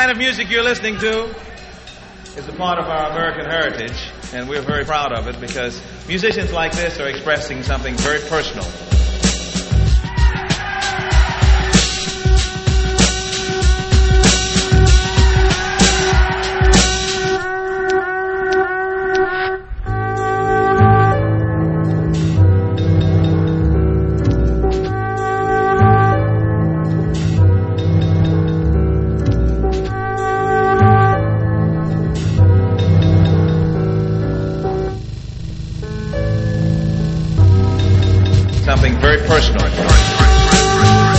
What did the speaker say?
kind of music you're listening to is a part of our American heritage, and we're very proud of it because musicians like this are expressing something very personal. Something very personal.